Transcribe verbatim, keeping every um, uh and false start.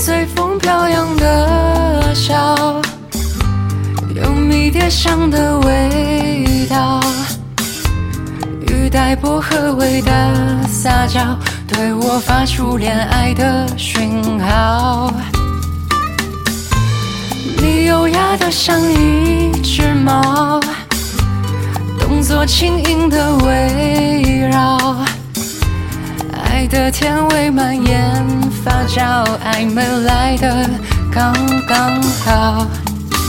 随风飘扬的笑，有迷迭香的味道，语带薄荷味的撒娇，对我发出恋爱的讯号。你优雅的像一只猫，动作轻盈的围绕，爱的甜味蔓延发酵，暧昧来的刚刚好。